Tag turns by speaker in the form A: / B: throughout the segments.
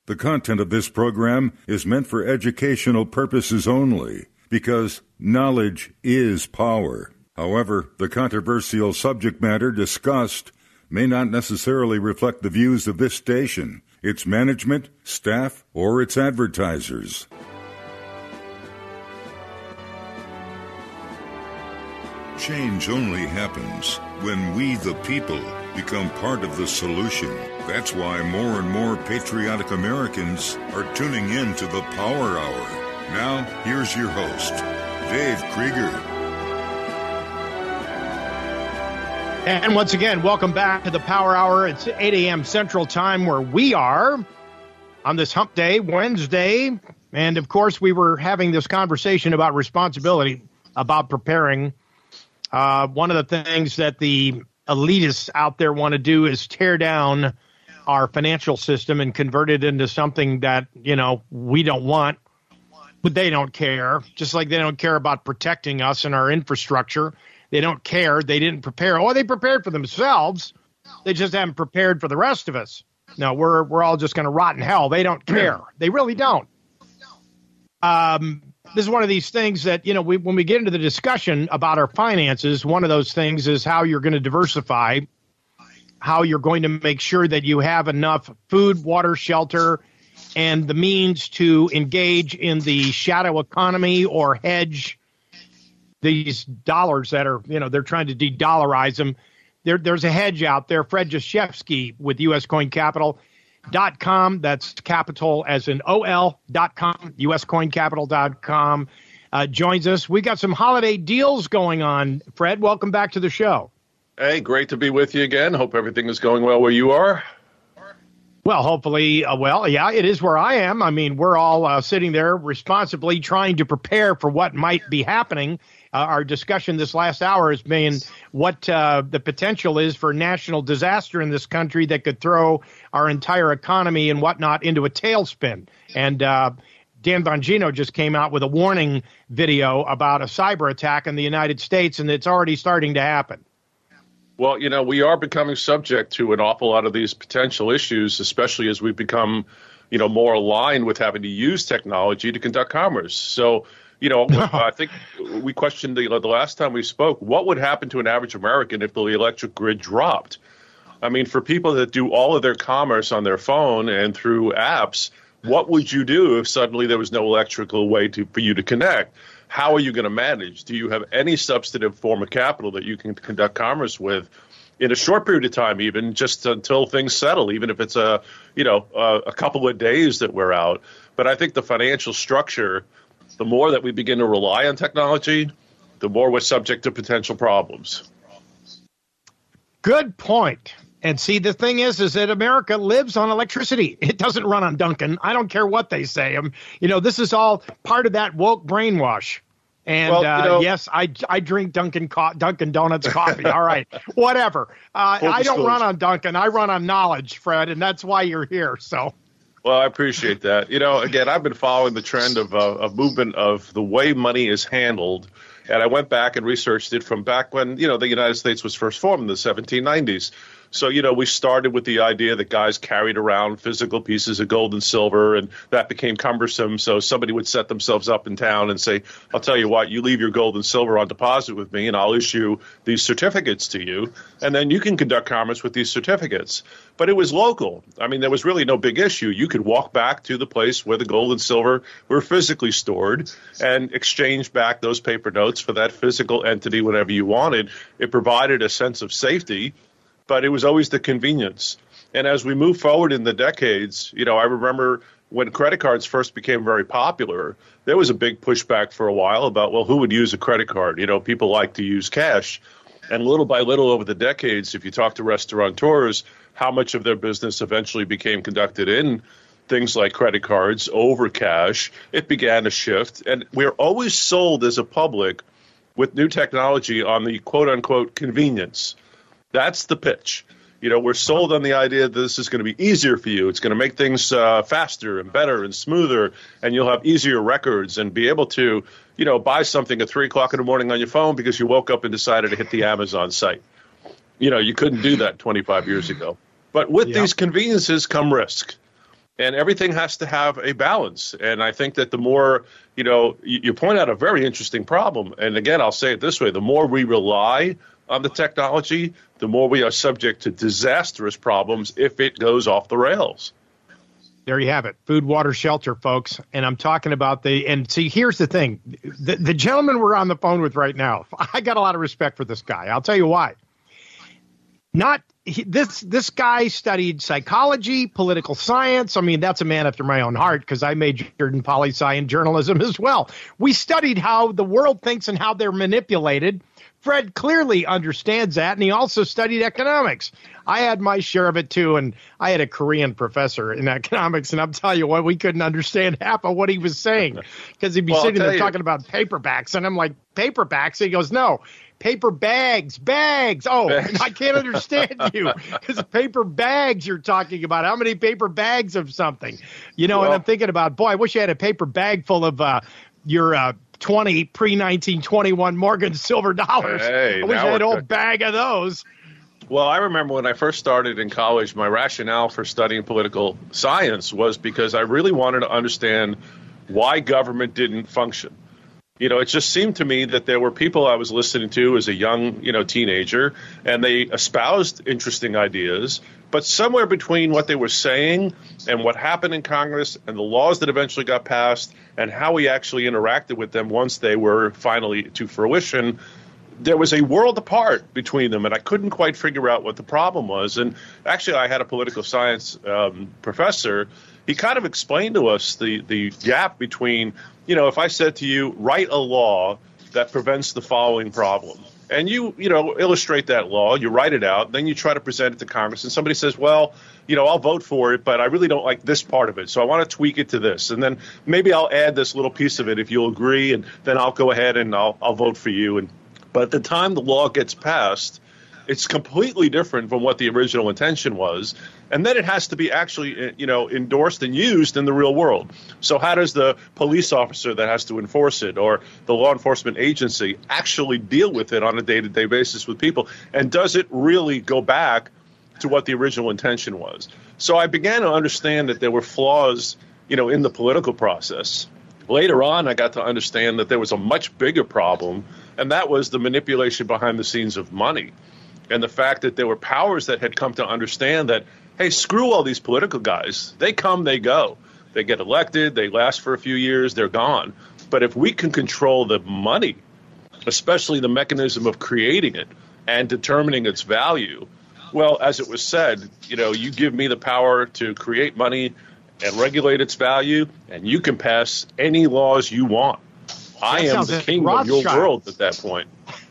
A: The content of this program is meant for educational purposes only, because knowledge is power. However, the controversial subject matter discussed may not necessarily reflect the views of this station, its management, staff, or its advertisers. Change only happens when we, the people, become part of the solution. That's why more and more patriotic Americans are tuning in to the Power Hour. Now, here's your host, Dave Krieger.
B: And once again, welcome back to the Power Hour. It's 8 a.m. Central Time where we are on this hump day, Wednesday. And, of course, we were having this conversation about responsibility, about preparing. One of the things that the elitists out there want to do is tear down our financial system and convert it into something that, you know, we don't want, but they don't care. Just like they don't care about protecting us and our infrastructure. They don't care. They didn't prepare. Oh, they prepared for themselves. They just haven't prepared for the rest of us. No, we're all just going to rot in hell. They don't care. They really don't. This is one of these things that, you know, when we get into the discussion about our finances, one of those things is how you're going to diversify, how you're going to make sure that you have enough food, water, shelter, and the means to engage in the shadow economy or hedge these dollars that are, you know, they're trying to de-dollarize them. There's a hedge out there. Fred Jashevsky with USCoinCapital.com. That's capital as in OL.com, USCoinCapital.com, joins us. We got some holiday deals going on. Fred, welcome back to the show.
C: Hey, great to be with you again. Hope everything is going well where you are.
B: Well, hopefully, yeah, it is where I am. I mean, we're all sitting there responsibly trying to prepare for what might be happening. Our discussion this last hour has been what the potential is for national disaster in this country that could throw our entire economy and whatnot into a tailspin. And Dan Bongino just came out with a warning video about a cyber attack in the United States, and it's already starting to happen.
C: Well, you know, we are becoming subject to an awful lot of these potential issues, especially as we become, you know, more aligned with having to use technology to conduct commerce. So, you know, I think we questioned the last time we spoke, what would happen to an average American if the electric grid dropped? I mean, for people that do all of their commerce on their phone and through apps, what would you do if suddenly there was no electrical way for you to connect? How are you going to manage? Do you have any substantive form of capital that you can conduct commerce with in a short period of time, even just until things settle, even if it's a couple of days that we're out? But I think the financial structure, the more that we begin to rely on technology, the more we're subject to potential problems.
B: Good point. And see, the thing is that America lives on electricity. It doesn't run on Dunkin'. I don't care what they say. You know, this is all part of that woke brainwash. And yes, I drink Dunkin' Donuts coffee. All right, whatever. I don't run on Dunkin'. I run on knowledge, Fred, and that's why you're here. So.
C: Well, I appreciate that. You know, again, I've been following the trend of movement of the way money is handled. And I went back and researched it from back when, you know, the United States was first formed in the 1790s. So, you know, we started with the idea that guys carried around physical pieces of gold and silver, and that became cumbersome. So somebody would set themselves up in town and say, I'll tell you what, you leave your gold and silver on deposit with me, and I'll issue these certificates to you, and then you can conduct commerce with these certificates. But it was local. I mean, there was really no big issue. You could walk back to the place where the gold and silver were physically stored and exchange back those paper notes for that physical entity whenever you wanted. It provided a sense of safety, but it was always the convenience. And as we move forward in the decades, you know, I remember when credit cards first became very popular, there was a big pushback for a while about, well, who would use a credit card? You know, people like to use cash. And little by little over the decades, if you talk to restaurateurs, how much of their business eventually became conducted in things like credit cards over cash, it began to shift. And we're always sold as a public with new technology on the quote-unquote convenience. That's the pitch. You know, we're sold on the idea that this is going to be easier for you. It's going to make things faster and better and smoother, and you'll have easier records and be able to, you know, buy something at 3 o'clock in the morning on your phone because you woke up and decided to hit the Amazon site. You know, you couldn't do that 25 years ago. But with these conveniences come risk. And everything has to have a balance. And I think that the more, you point out a very interesting problem. And again, I'll say it this way, the more we rely on the technology, the more we are subject to disastrous problems if it goes off the rails.
B: There you have it. Food, water, shelter, folks. And I'm talking about and see, here's the thing. The gentleman we're on the phone with right now, I got a lot of respect for this guy. I'll tell you why. This guy studied psychology, political science. I mean, that's a man after my own heart because I majored in poli-sci and journalism as well. We studied how the world thinks and how they're manipulated. Fred clearly understands that, and he also studied economics. I had my share of it, too, and I had a Korean professor in economics, and I'm telling you what, we couldn't understand half of what he was saying because he'd be sitting there talking about paperbacks, and I'm like, paperbacks? He goes, no. Paper bags. Oh, I can't understand you because paper bags you're talking about. How many paper bags of something? And I'm thinking about, boy, I wish I had a paper bag full of your 20 pre-1921 Morgan silver dollars.
C: Hey,
B: I wish I had a whole bag of those.
C: Well, I remember when I first started in college, my rationale for studying political science was because I really wanted to understand why government didn't function. It just seemed to me that there were people I was listening to as a young, teenager, and they espoused interesting ideas. But somewhere between what they were saying and what happened in Congress and the laws that eventually got passed and how we actually interacted with them once they were finally to fruition, there was a world apart between them, and I couldn't quite figure out what the problem was. And actually, I had a political science professor. He kind of explained to us the gap between, if I said to you, write a law that prevents the following problem, and you illustrate that law, you write it out, then you try to present it to Congress, and somebody says, well, I'll vote for it, but I really don't like this part of it, so I want to tweak it to this, and then maybe I'll add this little piece of it if you'll agree, and then I'll go ahead and I'll vote for you. But at the time the law gets passed, it's completely different from what the original intention was. And then it has to be actually, endorsed and used in the real world. So how does the police officer that has to enforce it or the law enforcement agency actually deal with it on a day-to-day basis with people? And does it really go back to what the original intention was? So I began to understand that there were flaws, in the political process. Later on, I got to understand that there was a much bigger problem, and that was the manipulation behind the scenes of money. And the fact that there were powers that had come to understand that, hey, screw all these political guys. They come, they go. They get elected, they last for a few years, they're gone. But if we can control the money, especially the mechanism of creating it and determining its value, well, as it was said, you give me the power to create money and regulate its value, and you can pass any laws you want. I am the king of your world at that point.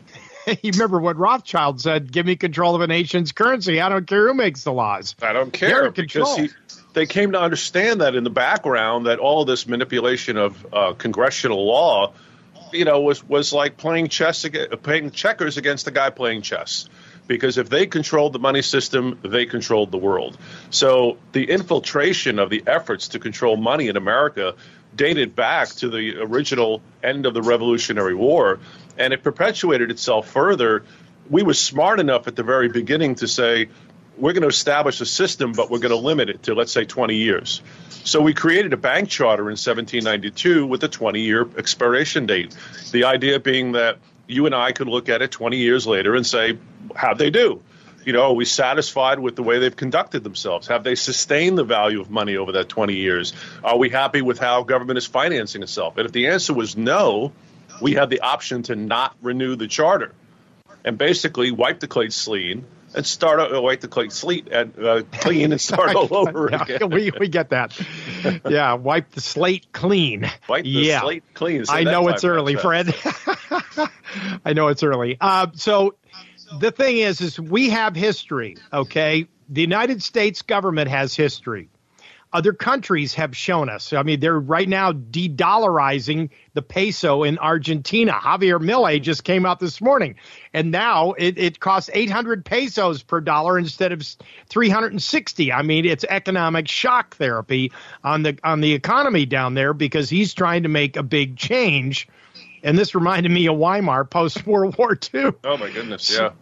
B: You remember what Rothschild said, give me control of a nation's currency. I don't care who makes the laws.
C: I don't care, because they came to understand that in the background that all this manipulation of congressional law, was like playing checkers against the guy playing chess. Because if they controlled the money system, they controlled the world. So the infiltration of the efforts to control money in America dated back to the original end of the Revolutionary War, and it perpetuated itself further. We were smart enough at the very beginning to say, we're going to establish a system, but we're going to limit it to, let's say, 20 years. So we created a bank charter in 1792 with a 20-year expiration date. The idea being that you and I could look at it 20 years later and say, how'd they do? Are we satisfied with the way they've conducted themselves? Have they sustained the value of money over that 20 years? Are we happy with how government is financing itself? And if the answer was no, we had the option to not renew the charter and basically wipe the slate clean and wipe the slate and clean and start all over again.
B: We get that. Yeah, wipe the slate clean.
C: Wipe the slate clean.
B: I know it's early, Fred. I know it's early. So the thing is we have history, okay? The United States government has history. Other countries have shown us. I mean, they're right now de-dollarizing the peso in Argentina. Javier Milei just came out this morning, and now it costs 800 pesos per dollar instead of 360. I mean, it's economic shock therapy on the economy down there because he's trying to make a big change. And this reminded me of Weimar post-World War II.
C: Oh, my goodness, yeah.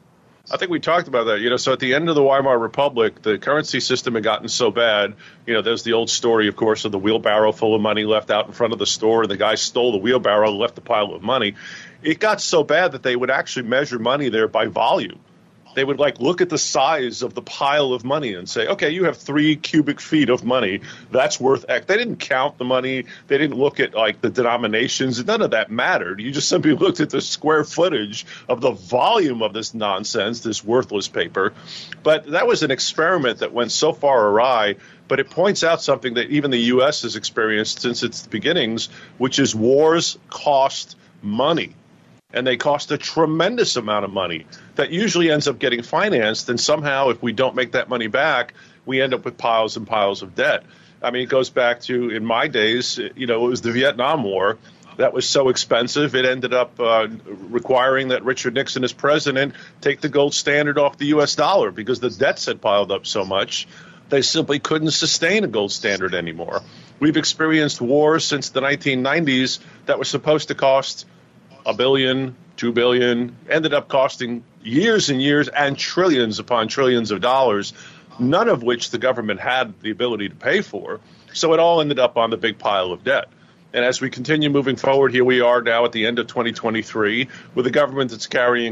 C: I think we talked about that. So at the end of the Weimar Republic, the currency system had gotten so bad. There's the old story, of course, of the wheelbarrow full of money left out in front of the store, and the guy stole the wheelbarrow and left a pile of money. It got so bad that they would actually measure money there by volume. They would look at the size of the pile of money and say, okay, you have 3 cubic feet of money. That's worth X. They didn't count the money. They didn't look at the denominations. None of that mattered. You just simply looked at the square footage of the volume of this nonsense, this worthless paper. But that was an experiment that went so far awry. But it points out something that even the U.S. has experienced since its beginnings, which is wars cost money. And they cost a tremendous amount of money that usually ends up getting financed. And somehow, if we don't make that money back, we end up with piles and piles of debt. I mean, it goes back to, in my days, it was the Vietnam War. That was so expensive. It ended up requiring that Richard Nixon, as president, take the gold standard off the U.S. dollar because the debts had piled up so much. They simply couldn't sustain a gold standard anymore. We've experienced wars since the 1990s that were supposed to cost $1 billion, $2 billion, ended up costing years and years and trillions upon trillions of dollars, none of which the government had the ability to pay for. So it all ended up on the big pile of debt. And as we continue moving forward, here we are now at the end of 2023 with a government that's carrying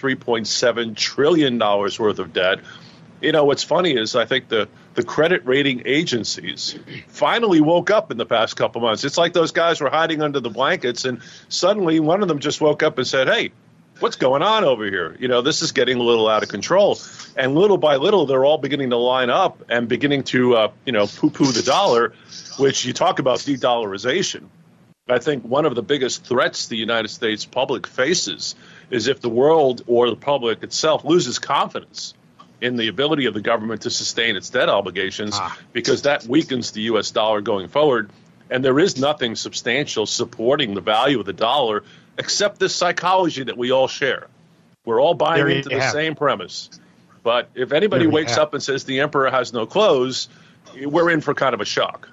C: $33.7 trillion worth of debt. What's funny is I think the credit rating agencies finally woke up in the past couple months. It's like those guys were hiding under the blankets, and suddenly one of them just woke up and said, hey, what's going on over here? This is getting a little out of control. And little by little, they're all beginning to line up and beginning to, poo-poo the dollar, which you talk about de-dollarization. I think one of the biggest threats the United States public faces is if the world or the public itself loses confidence in the ability of the government to sustain its debt obligations, because that weakens the U.S. dollar going forward. And there is nothing substantial supporting the value of the dollar except this psychology that we all share. We're all buying into the same premise. But if anybody wakes up and says the emperor has no clothes, we're in for kind of a shock.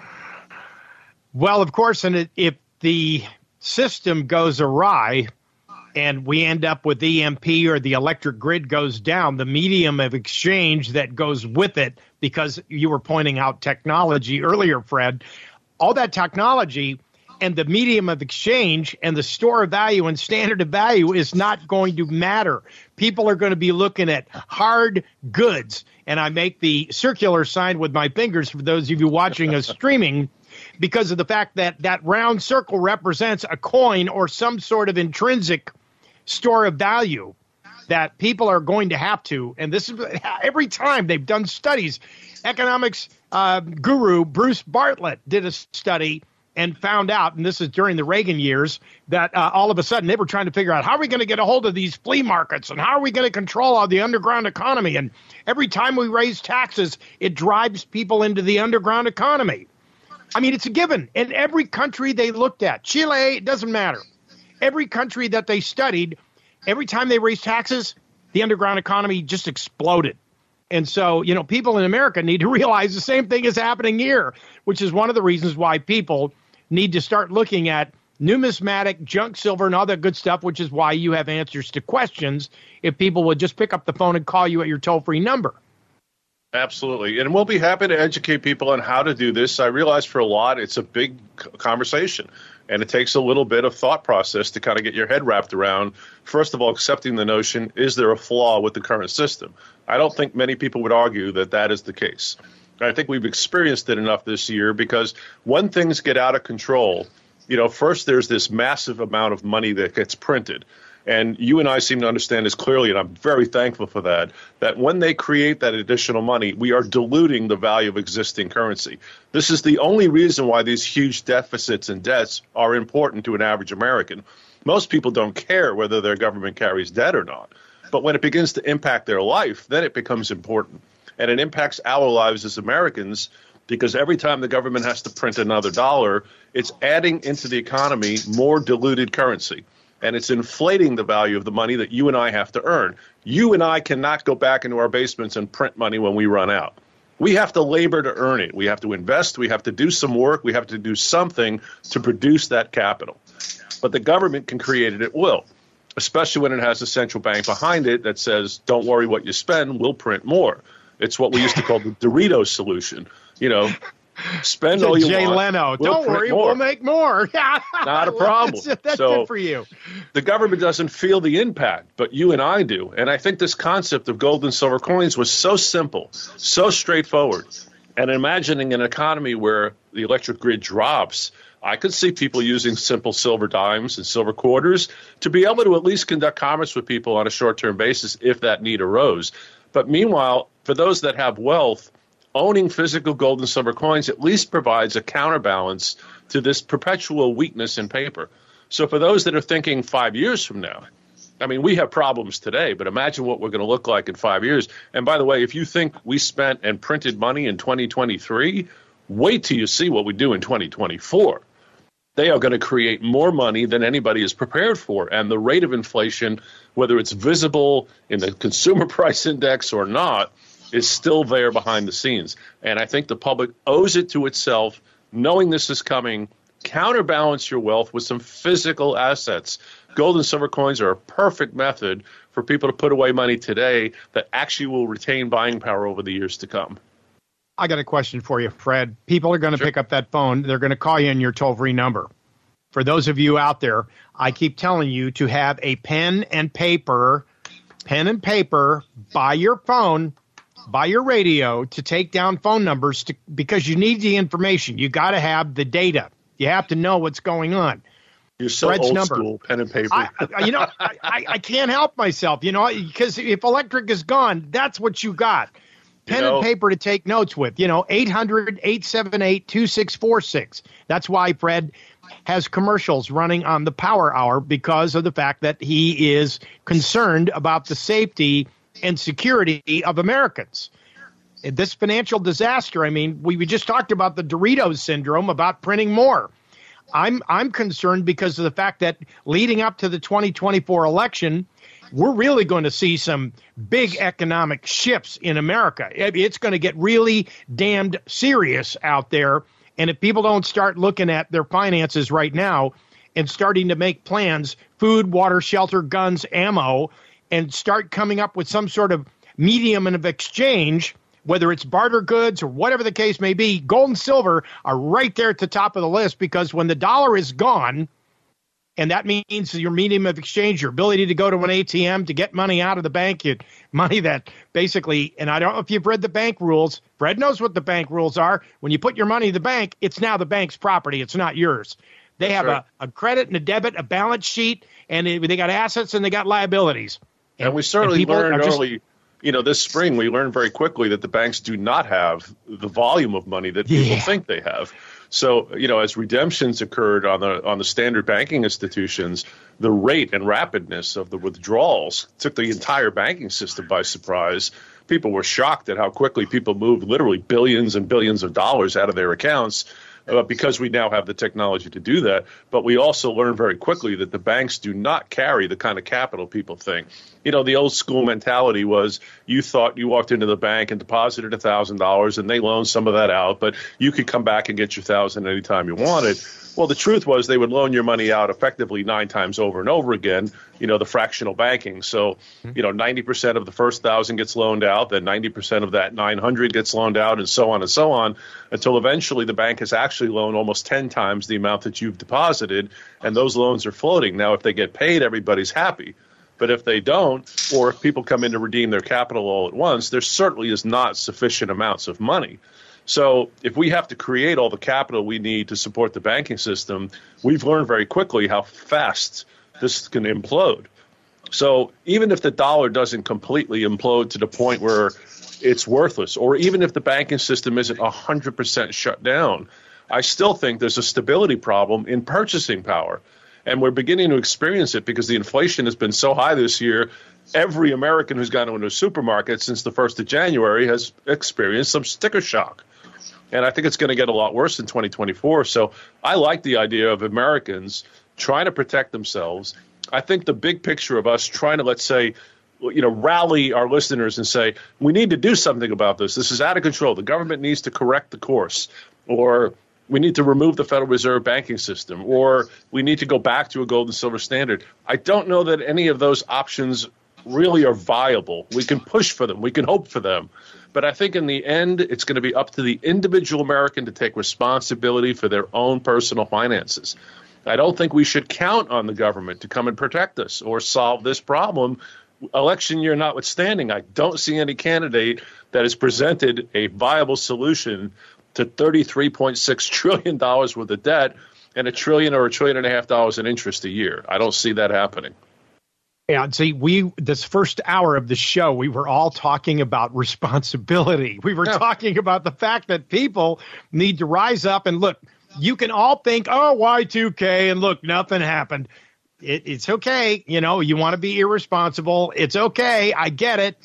B: Well, of course, and if the system goes awry, and we end up with EMP or the electric grid goes down, the medium of exchange that goes with it, because you were pointing out technology earlier, Fred, all that technology and the medium of exchange and the store of value and standard of value is not going to matter. People are going to be looking at hard goods. And I make the circular sign with my fingers for those of you watching us streaming, because of the fact that that round circle represents a coin or some sort of intrinsic store of value that people are going to have to. And this is every time they've done studies. Economics guru Bruce Bartlett did a study and found out, and this is during the Reagan years, that all of a sudden they were trying to figure out how are we going to get a hold of these flea markets and how are we going to control all the underground economy. And every time we raise taxes, it drives people into the underground economy. I mean, it's a given. In every country they looked at, Chile, it doesn't matter. Every country that they studied, every time they raised taxes, the underground economy just exploded. And so, people in America need to realize the same thing is happening here, which is one of the reasons why people need to start looking at numismatic, junk silver, and all that good stuff, which is why you have answers to questions if people would just pick up the phone and call you at your toll-free number.
C: Absolutely. And we'll be happy to educate people on how to do this. I realize for a lot, it's a big conversation. And it takes a little bit of thought process to kind of get your head wrapped around, first of all, accepting the notion, is there a flaw with the current system? I don't think many people would argue that that is the case. I think we've experienced it enough this year because when things get out of control, first there's this massive amount of money that gets printed. And you and I seem to understand this clearly, and I'm very thankful for that when they create that additional money, we are diluting the value of existing currency. This is the only reason why these huge deficits and debts are important to an average American. Most people don't care whether their government carries debt or not. But when it begins to impact their life, then it becomes important. And it impacts our lives as Americans because every time the government has to print another dollar, it's adding into the economy more diluted currency. And it's inflating the value of the money that you and I have to earn. You and I cannot go back into our basements and print money when we run out. We have to labor to earn it. We have to invest. We have to do some work. We have to do something to produce that capital. But the government can create it at will. especially when it has a central bank behind it that says, don't worry what you spend, we'll print more. It's what we used to call the Doritos solution. Spend all you
B: Jay
C: want.
B: Leno, don't worry, we'll make more.
C: Not a problem.
B: That's
C: so
B: it for you.
C: The government doesn't feel the impact, but you and I do. And I think this concept of gold and silver coins was so simple, so straightforward. And imagining an economy where the electric grid drops, I could see people using simple silver dimes and silver quarters to be able to at least conduct commerce with people on a short-term basis if that need arose. But meanwhile, for those that have wealth, owning physical gold and silver coins at least provides a counterbalance to this perpetual weakness in paper. So for those that are thinking 5 years from now, I mean, we have problems today, but imagine what we're going to look like in 5 years. And by the way, if you think we spent and printed money in 2023, wait till you see what we do in 2024. They are going to create more money than anybody is prepared for. And the rate of inflation, whether it's visible in the consumer price index or not, is still there behind the scenes. And I think the public owes it to itself, knowing this is coming, counterbalance your wealth with some physical assets. Gold and silver coins are a perfect method for people to put away money today that actually will retain buying power over the years to come.
B: I got a question for you, Fred. People are going to pick up that phone. They're going to call you on your toll-free number. For those of you out there, I keep telling you to have a pen and paper by your phone, by your radio, to take down phone numbers because you need the information. You got to have the data. You have to know what's going on.
C: You're so
B: Fred's
C: old
B: number.
C: School, pen and paper.
B: I can't help myself, because if electric is gone, that's what you got. Pen and paper to take notes with, 800-878-2646. That's why Fred has commercials running on the Power Hour, because of the fact that he is concerned about the safety and security of Americans. This financial disaster, I mean, we just talked about the Doritos syndrome, about printing more. I'm concerned because of the fact that leading up to the 2024 election, we're really going to see some big economic shifts in America. It's going to get really damned serious out there. And if people don't start looking at their finances right now and starting to make plans, food, water, shelter, guns, ammo, and start coming up with some sort of medium of exchange, whether it's barter goods or whatever the case may be, gold and silver are right there at the top of the list, because when the dollar is gone, and that means your medium of exchange, your ability to go to an ATM to get money out of the bank, money that basically, and I don't know if you've read the bank rules. Fred knows what the bank rules are. When you put your money in the bank, it's now the bank's property. It's not yours. They have a credit and a debit, a balance sheet, and they got assets and they got liabilities.
C: And we certainly learned early, this spring, we learned very quickly that the banks do not have the volume of money that people think they have. So, as redemptions occurred on the standard banking institutions, the rate and rapidness of the withdrawals took the entire banking system by surprise. People were shocked at how quickly people moved literally billions and billions of dollars out of their accounts. Because we now have the technology to do that. But we also learned very quickly that the banks do not carry the kind of capital people think. The old school mentality was you thought you walked into the bank and deposited $1,000 and they loaned some of that out, but you could come back and get your $1,000 anytime you wanted. Well, the truth was they would loan your money out effectively 9 times over and over again, the fractional banking. So, 90% of the first 1,000 gets loaned out, then 90% of that 900 gets loaned out, and so on, until eventually the bank has actually loaned almost 10 times the amount that you've deposited, and those loans are floating. Now, if they get paid, everybody's happy. But if they don't, or if people come in to redeem their capital all at once, there certainly is not sufficient amounts of money. So if we have to create all the capital we need to support the banking system, we've learned very quickly how fast this can implode. So even if the dollar doesn't completely implode to the point where it's worthless, or even if the banking system isn't 100% shut down, I still think there's a stability problem in purchasing power. And we're beginning to experience it because the inflation has been so high this year. Every American who's gone into a supermarket since the 1st of January has experienced some sticker shock. And I think it's going to get a lot worse in 2024. So I like the idea of Americans trying to protect themselves. I think the big picture of us trying to, let's say, rally our listeners and say, we need to do something about this. This is out of control. The government needs to correct the course. Or we need to remove the Federal Reserve banking system, or we need to go back to a gold and silver standard. I don't know that any of those options really are viable. We can push for them. We can hope for them. But I think in the end, it's going to be up to the individual American to take responsibility for their own personal finances. I don't think we should count on the government to come and protect us or solve this problem. Election year notwithstanding, I don't see any candidate that has presented a viable solution to $33.6 trillion worth of debt and $1 trillion or $1.5 trillion in interest a year. I don't see that happening.
B: Yeah, see, this first hour of the show, we were all talking about responsibility. We were talking about the fact that people need to rise up and look. You can all think, oh, Y2K, and look, nothing happened. It's okay. You know, you want to be irresponsible. It's okay. I get it.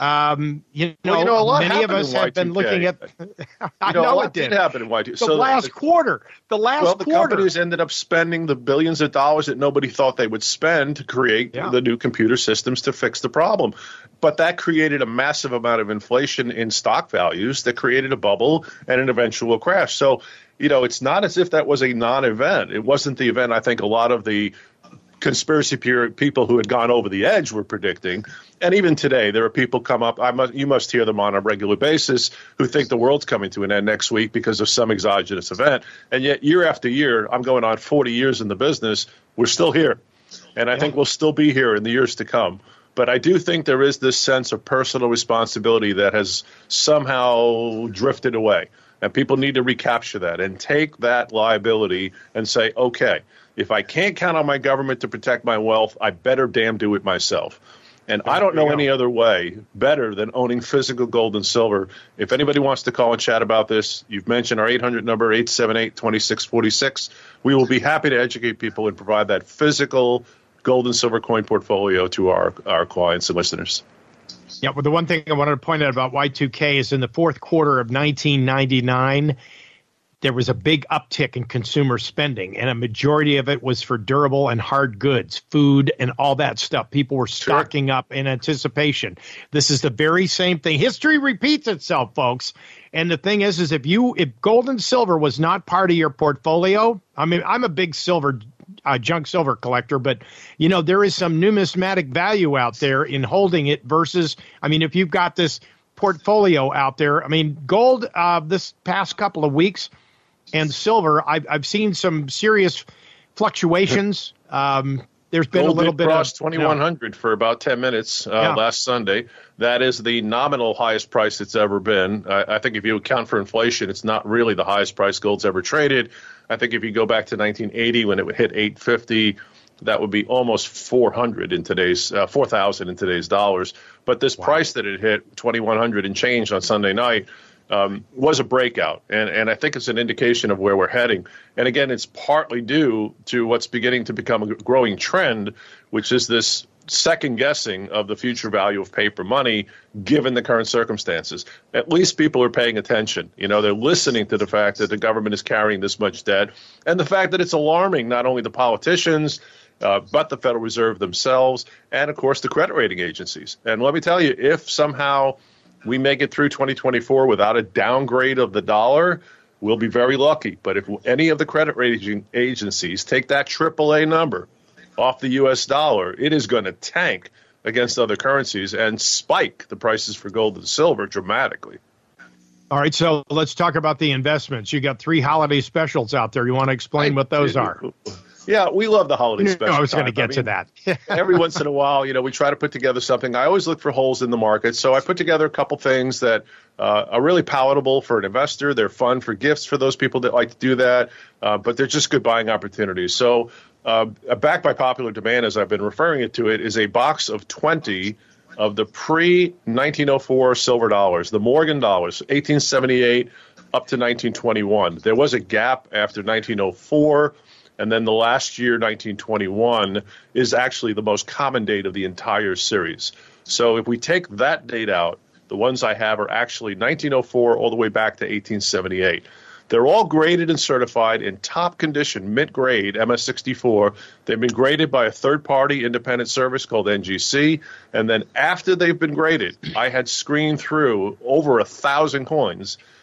B: Many of us have been looking at. I know it did
C: happen in Y2K.
B: The last quarter. The
C: companies ended up spending the billions of dollars that nobody thought they would spend to create the new computer systems to fix the problem. But that created a massive amount of inflation in stock values that created a bubble and an eventual crash. So, it's not as if that was a non-event. It wasn't the event I think a lot of the conspiracy people who had gone over the edge were predicting. And even today, there are people come up, you must hear them on a regular basis, who think the world's coming to an end next week because of some exogenous event. And yet, year after year, I'm going on 40 years in the business, we're still here. And I think we'll still be here in the years to come. But I do think there is this sense of personal responsibility that has somehow drifted away. And people need to recapture that and take that liability and say, okay, if I can't count on my government to protect my wealth, I better damn do it myself. And I don't know any other way better than owning physical gold and silver. If anybody wants to call and chat about this, you've mentioned our 800 number, 878-2646. We will be happy to educate people and provide that physical gold and silver coin portfolio to our clients and listeners.
B: Yeah, well, the one thing I wanted to point out about Y2K is in the fourth quarter of 1999, there was a big uptick in consumer spending, and a majority of it was for durable and hard goods, food and all that stuff. People were stocking up in anticipation. This is the very same thing. History repeats itself, folks. And the thing is if gold and silver was not part of your portfolio, I mean, I'm a big junk silver collector, but there is some numismatic value out there in holding it versus, if you've got this portfolio out there, gold this past couple of weeks and silver, I've seen some serious fluctuations. There's been
C: gold
B: a little bit
C: crossed 2,100 for about 10 minutes last Sunday. That is the nominal highest price it's ever been. I think if you account for inflation, it's not really the highest price gold's ever traded. I think if you go back to 1980 when it would hit 850, that would be almost 4,000 in today's dollars. But this price that it hit, 2,100 and change on Sunday night, was a breakout. And I think it's an indication of where we're heading. And again, it's partly due to what's beginning to become a growing trend, which is this second guessing of the future value of paper money, given the current circumstances. At least people are paying attention. They're listening to the fact that the government is carrying this much debt and the fact that it's alarming not only the politicians, but the Federal Reserve themselves and, of course, the credit rating agencies. And let me tell you, if somehow we make it through 2024 without a downgrade of the dollar, we'll be very lucky. But if any of the credit rating agencies take that AAA number off the U.S. dollar, it is going to tank against other currencies and spike the prices for gold and silver dramatically.
B: All right, so let's talk about the investments. You got 3 holiday specials out there. You want to explain what those are?
C: Yeah, we love the holiday special.
B: I was going to get to that.
C: Every once in a while, we try to put together something. I always look for holes in the market. So I put together a couple things that are really palatable for an investor. They're fun for gifts for those people that like to do that, but they're just good buying opportunities. So backed by popular demand, as I've been referring to it, is a box of 20 of the pre-1904 silver dollars, the Morgan dollars, 1878 up to 1921. There was a gap after 1904. And then the last year, 1921, is actually the most common date of the entire series. So if we take that date out, the ones I have are actually 1904 all the way back to 1878. They're all graded and certified in top condition, mint grade, MS64. They've been graded by a third-party independent service called NGC. And then after they've been graded, I had screened through over 1,000 coins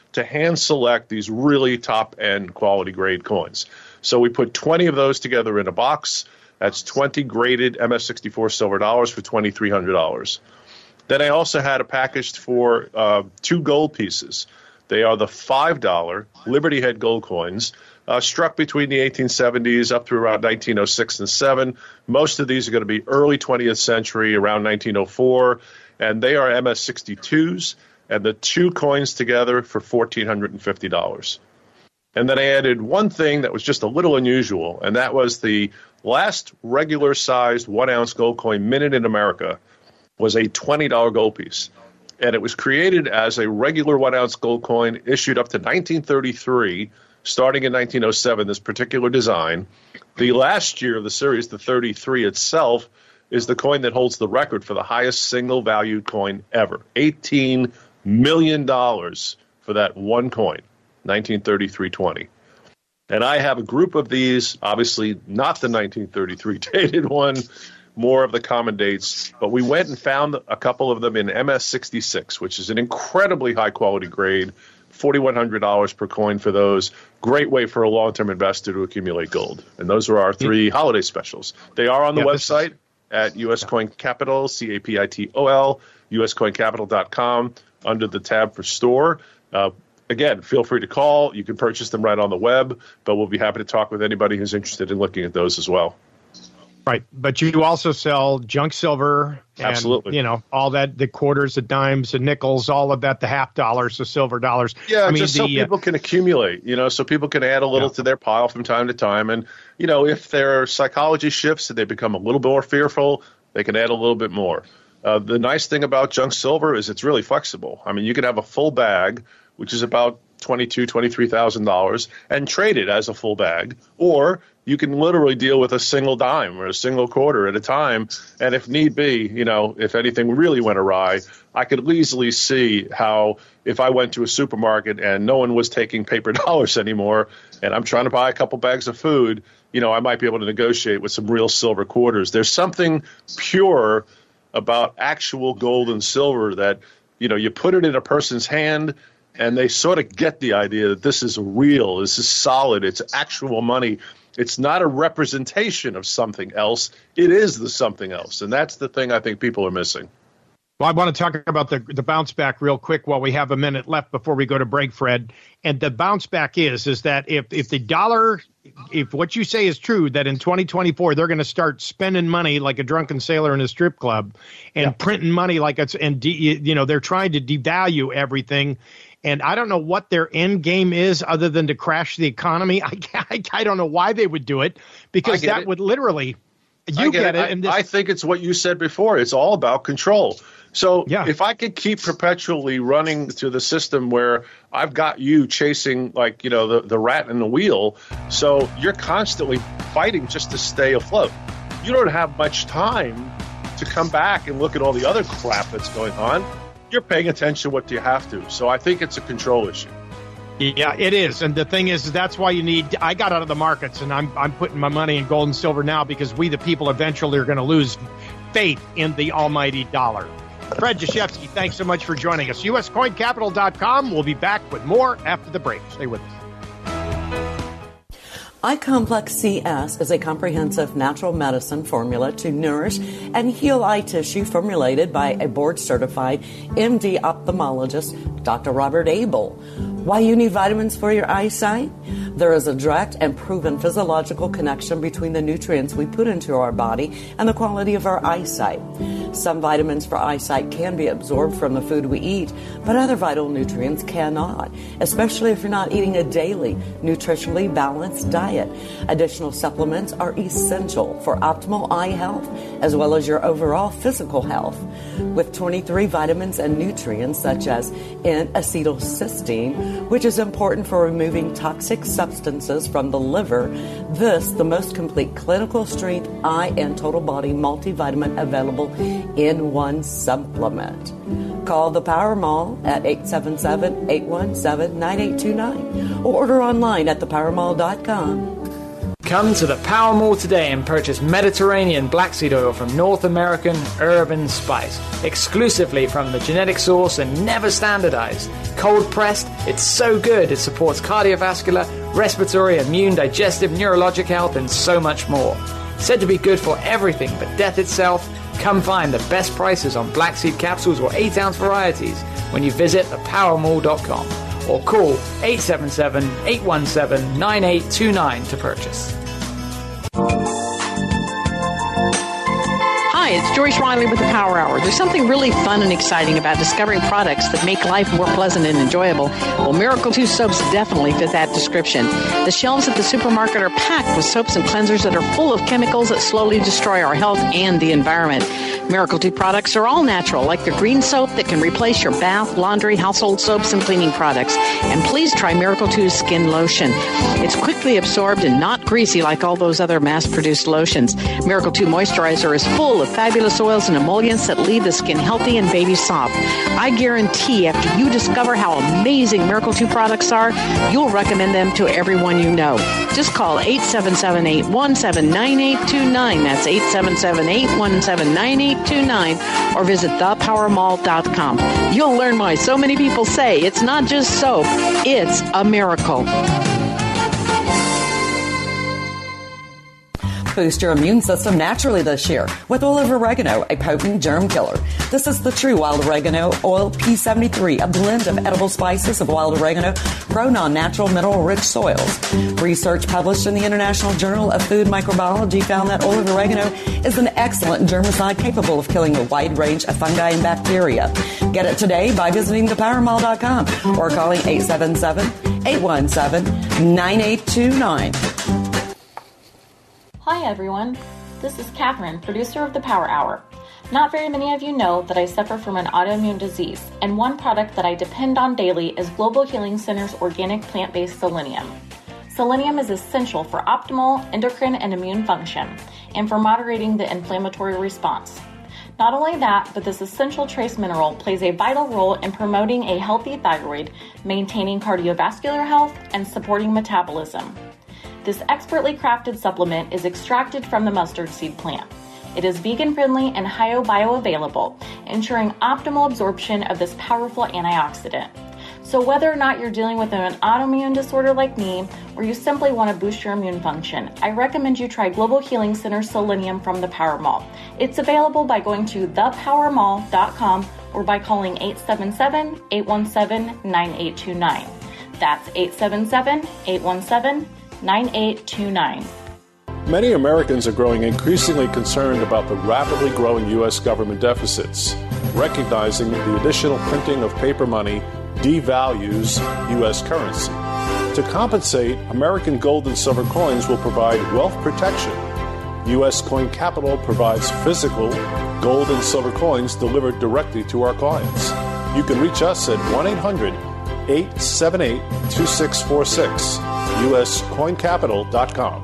C: to hand select these really top-end quality grade coins. So we put 20 of those together in a box. That's 20 graded MS-64 silver dollars for $2,300. Then I also had a package for 2 gold pieces. They are the $5 Liberty Head gold coins, struck between the 1870s up through around 1906 and 7. Most of these are going to be early 20th century, around 1904, and they are MS-62s, and the 2 coins together for $1,450. And then I added one thing that was just a little unusual, and that was the last regular-sized 1-ounce gold coin minted in America was a $20 gold piece. And it was created as a regular 1-ounce gold coin issued up to 1933, starting in 1907, this particular design. The last year of the series, the 33 itself, is the coin that holds the record for the highest single-valued coin ever, $18 million for that one coin, 1933-20. And I have a group of these, obviously not the 1933 dated one, more of the common dates, but we went and found a couple of them in MS-66, which is an incredibly high-quality grade, $4,100 per coin for those. Great way for a long-term investor to accumulate gold. And those are our 3 holiday specials. They are on the website at US Coin Capital, CAPITOL, uscoincapital.com, under the tab for store. Again, feel free to call. You can purchase them right on the web, but we'll be happy to talk with anybody who's interested in looking at those as well.
B: Right. But you also sell junk silver and,
C: absolutely,
B: all that, the quarters, the dimes, the nickels, all of that, the half dollars, the silver dollars.
C: Yeah, I mean, just so people can accumulate, so people can add a little to their pile from time to time. And, if their psychology shifts and they become a little more fearful, they can add a little bit more. The nice thing about junk silver is it's really flexible. I mean, you can have a full bag, which is about $22,000, $23,000, and trade it as a full bag, or you can literally deal with a single dime or a single quarter at a time. And if need be, if anything really went awry, I could easily see how if I went to a supermarket and no one was taking paper dollars anymore, and I'm trying to buy a couple bags of food, I might be able to negotiate with some real silver quarters. There's something pure about actual gold and silver that, you put it in a person's hand and they sort of get the idea that this is real, this is solid, it's actual money. It's not a representation of something else. It is the something else. And that's the thing I think people are missing.
B: Well, I want to talk about the bounce back real quick while we have a minute left before we go to break, Fred. And the bounce back is that if the dollar, if what you say is true, that in 2024 they're going to start spending money like a drunken sailor in a strip club and printing money like it's, and they're trying to devalue everything. And I don't know what their end game is other than to crash the economy. I don't know why they would do it, because that would literally, you get it. And
C: I think it's what you said before. It's all about control. So if I could keep perpetually running to the system where I've got you chasing like, the rat in the wheel, so you're constantly fighting just to stay afloat. You don't have much time to come back and look at all the other crap that's going on. You're paying attention to what you have to. So I think it's a control issue.
B: Yeah, it is. And the thing is, that's why I got out of the markets, and I'm putting my money in gold and silver now, because we, the people, eventually are going to lose faith in the almighty dollar. Fred Deshefsky, thanks so much for joining us. USCoinCapital.com. We'll be back with more after the break. Stay with us.
D: iComplex CS is a comprehensive natural medicine formula to nourish and heal eye tissue, formulated by a board-certified MD ophthalmologist, Dr. Robert Abel. Why you need vitamins for your eyesight? There is a direct and proven physiological connection between the nutrients we put into our body and the quality of our eyesight. Some vitamins for eyesight can be absorbed from the food we eat, but other vital nutrients cannot, especially if you're not eating a daily, nutritionally balanced diet. Additional supplements are essential for optimal eye health, as well as your overall physical health. With 23 vitamins and nutrients such as N-acetylcysteine, which is important for removing toxic substances from the liver, the most complete clinical strength eye and total body multivitamin available in one supplement. Call the Power Mall at 877-817-9829 or order online at thepowermall.com.
E: Come to the Power Mall today and purchase Mediterranean black seed oil from North American Urban Spice, exclusively from the genetic source and never standardized. Cold pressed, it's so good it supports cardiovascular, respiratory, immune, digestive, neurologic health, and so much more. Said to be good for everything but death itself, come find the best prices on black seed capsules or 8-ounce varieties when you visit thepowermall.com or call 877-817-9829 to purchase.
F: Hi, it's Joyce Riley with the Power Hour. There's something really fun and exciting about discovering products that make life more pleasant and enjoyable. Well, Miracle 2 soaps definitely fit that description. The shelves at the supermarket are packed with soaps and cleansers that are full of chemicals that slowly destroy our health and the environment. Miracle 2 products are all natural, like the green soap that can replace your bath, laundry, household soaps, and cleaning products. And please try Miracle 2's skin lotion. It's quickly absorbed and not greasy like all those other mass-produced lotions. Miracle 2 moisturizer is full of fabulous oils and emollients that leave the skin healthy and baby soft. I guarantee after you discover how amazing Miracle 2 products are, you'll recommend them to everyone you know. Just call 877-817-9829. That's 877-817-9829. Or visit thepowermall.com. You'll learn why so many people say it's not just soap, it's a miracle.
D: Boost your immune system naturally this year with oil of oregano, a potent germ killer. This is the True Wild Oregano Oil P73, a blend of edible spices of wild oregano grown on natural mineral-rich soils. Research published in the International Journal of Food Microbiology found that oil of oregano is an excellent germicide capable of killing a wide range of fungi and bacteria. Get it today by visiting thepowermall.com or calling 877-817-9829.
G: Hi everyone, this is Catherine, producer of the Power Hour. Not very many of you know that I suffer from an autoimmune disease, and one product that I depend on daily is Global Healing Center's organic plant-based selenium. Selenium is essential for optimal endocrine and immune function, and for moderating the inflammatory response. Not only that, but this essential trace mineral plays a vital role in promoting a healthy thyroid, maintaining cardiovascular health, and supporting metabolism. This expertly crafted supplement is extracted from the mustard seed plant. It is vegan-friendly and bioavailable, ensuring optimal absorption of this powerful antioxidant. So whether or not you're dealing with an autoimmune disorder like me, or you simply want to boost your immune function, I recommend you try Global Healing Center Selenium from the Power Mall. It's available by going to thepowermall.com or by calling 877-817-9829. That's 877-817-9829. 9829.
H: Many Americans are growing increasingly concerned about the rapidly growing U.S. government deficits. Recognizing the additional printing of paper money devalues U.S. currency. To compensate, American gold and silver coins will provide wealth protection. U.S. Coin Capital provides physical gold and silver coins delivered directly to our clients. You can reach us at 1-800-878-2646. USCoinCapital.com.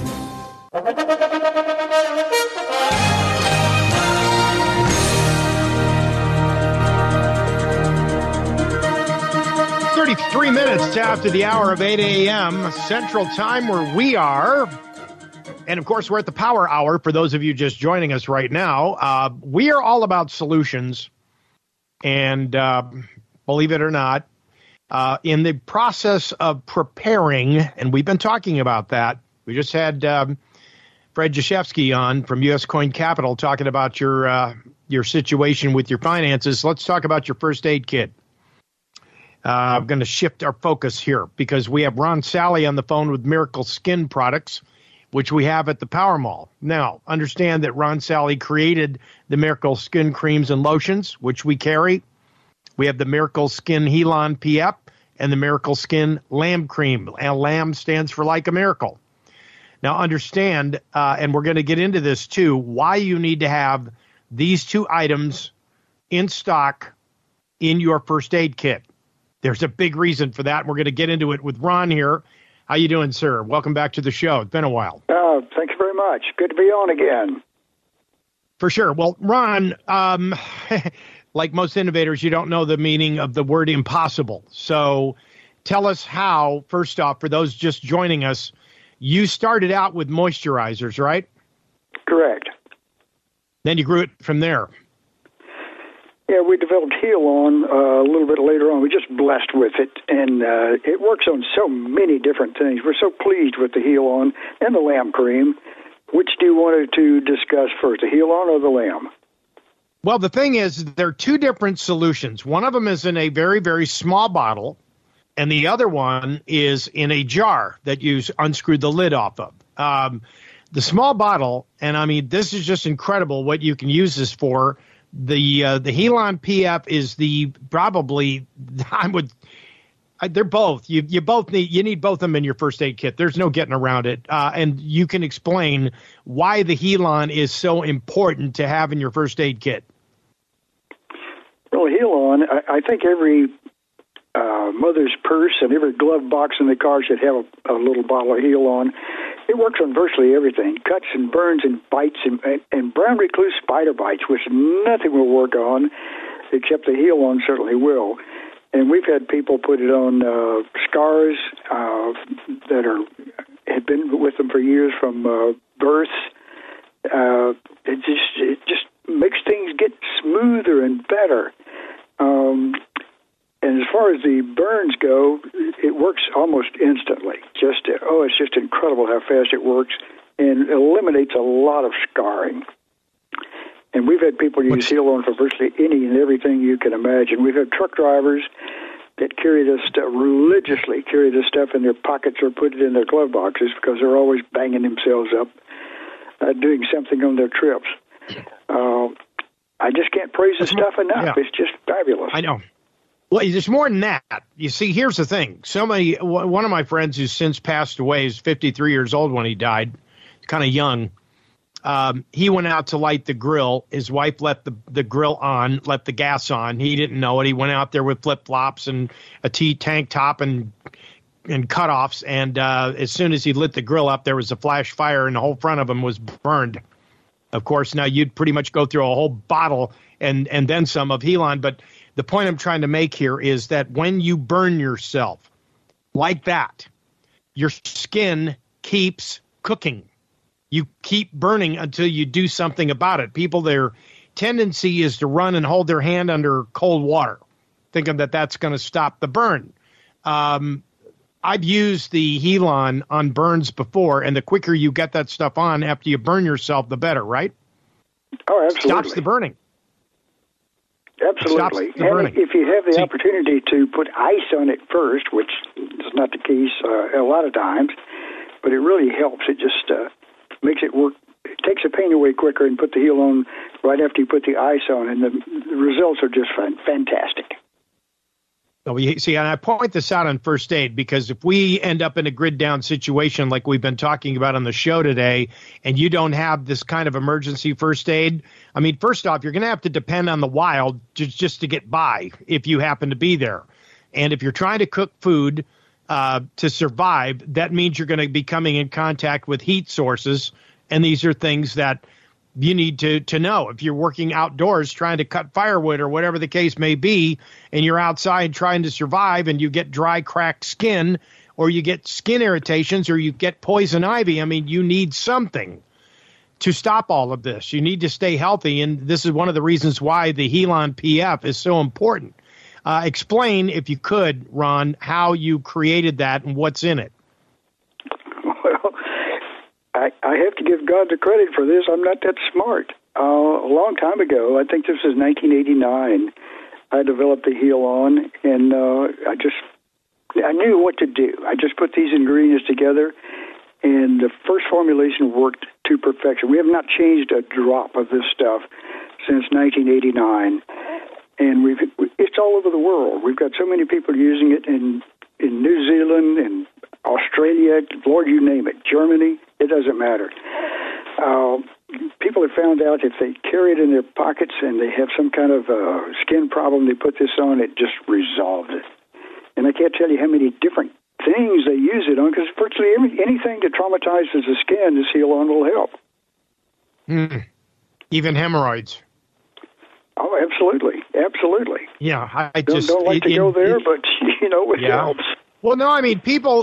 B: Three minutes after the hour of 8 a.m. Central Time where we are. And, of course, we're at the Power Hour for those of you just joining us right now. We are all about solutions. And believe it or not, in the process of preparing, and we've been talking about that. We just had Fred Jashevsky on from U.S. Coin Capital talking about your situation with your finances. Let's talk about your first aid kit. I'm going to shift our focus here because we have Ron Sally on the phone with Miracle Skin Products, which we have at the Power Mall. Now, understand that Ron Sally created the Miracle Skin Creams and Lotions, which we carry. We have the Miracle Skin Helon PF and the Miracle Skin Lamb Cream. And Lamb stands for like a miracle. Now, understand, and we're going to get into this too, why you need to have these two items in stock in your first aid kit. There's a big reason for that, and we're going to get into it with Ron here. How you doing, sir? Welcome back to the show. It's been a while.
I: Thank you very much. Good to be on again.
B: For sure. Well, Ron, like most innovators, you don't know the meaning of the word impossible. So tell us how, first off, for those just joining us, You started out with moisturizers, right?
I: Correct.
B: Then you grew it from there.
I: Yeah, we developed Heal-On a little bit later on. We're just blessed with it, and it works on so many different things. We're so pleased with the Heal-On and the Lamb Cream. Which do you want to discuss first, the Heal-On or the Lamb?
B: Well, the thing is, there are two different solutions. One of them is in a very, very small bottle, and the other one is in a jar that you unscrew the lid off of. The small bottle, and I mean, this is just incredible what you can use this for. The Heal-On PF is they're both. You need both of them in your first aid kit. There's no getting around it. And you can explain why the Heal-On is so important to have in your first aid kit.
I: Well, Heal-On, I think every mother's purse and every glove box in the car should have a little bottle of Heal-On. It works on virtually everything, cuts and burns and bites and brown recluse spider bites, which nothing will work on except the Heal-On certainly will. And we've had people put it on scars that had been with them for years from birth. It just makes things get smoother and better. And as far as the burns go, it works almost instantly. It's just incredible how fast it works and eliminates a lot of scarring. And we've had people use Heal-On for virtually any and everything you can imagine. We've had truck drivers that religiously carry this stuff in their pockets or put it in their glove boxes because they're always banging themselves up doing something on their trips. I just can't praise the stuff enough. Yeah. It's just fabulous.
B: I know. Well, there's more than that. You see, here's the thing. One of my friends who's since passed away is 53 years old when he died, kind of young. He went out to light the grill. His wife left the grill on, left the gas on. He didn't know it. He went out there with flip-flops and a tank top and cutoffs. And as soon as he lit the grill up, there was a flash fire and the whole front of him was burned. Of course, now you'd pretty much go through a whole bottle and then some of Heal-On. But the point I'm trying to make here is that when you burn yourself like that, your skin keeps cooking. You keep burning until you do something about it. People, their tendency is to run and hold their hand under cold water, thinking that that's going to stop the burn. I've used the Heal-On on burns before, and the quicker you get that stuff on after you burn yourself, the better, right?
I: Oh, absolutely.
B: Stops the burning.
I: Absolutely. And if you have the opportunity to put ice on it first, which is not the case a lot of times, but it really helps. It just makes it work. It takes the pain away quicker and put the Heal-On right after you put the ice on, and the results are just fantastic.
B: Oh, see, and I point this out on first aid because if we end up in a grid down situation like we've been talking about on the show today, and you don't have this kind of emergency first aid, I mean, first off, you're going to have to depend on the wild just to get by if you happen to be there. And if you're trying to cook food to survive, that means you're going to be coming in contact with heat sources. And these are things that you need to know. If you're working outdoors trying to cut firewood or whatever the case may be, and you're outside trying to survive and you get dry, cracked skin, or you get skin irritations, or you get poison ivy, I mean, you need something to stop all of this. You need to stay healthy, and this is one of the reasons why the Heal-On PF is so important. Explain, if you could, Ron, how you created that and what's in it.
I: Well, I have to give God the credit for this. I'm not that smart. A long time ago, I think this was 1989, I developed the Heal-On, and I knew what to do. I just put these ingredients together, and the first formulation worked to perfection. We have not changed a drop of this stuff since 1989, and it's all over the world. We've got so many people using it in New Zealand and Australia, Lord, you name it, Germany, it doesn't matter. People have found out if they carry it in their pockets and they have some kind of skin problem, they put this on, it just resolves it. And I can't tell you how many different things they use it on, because virtually anything that traumatizes the skin, this Heal-On will help.
B: Even hemorrhoids.
I: Oh, absolutely. Absolutely.
B: Yeah, I
I: don't like to go there, but, it helps.
B: Well, no, I mean, people,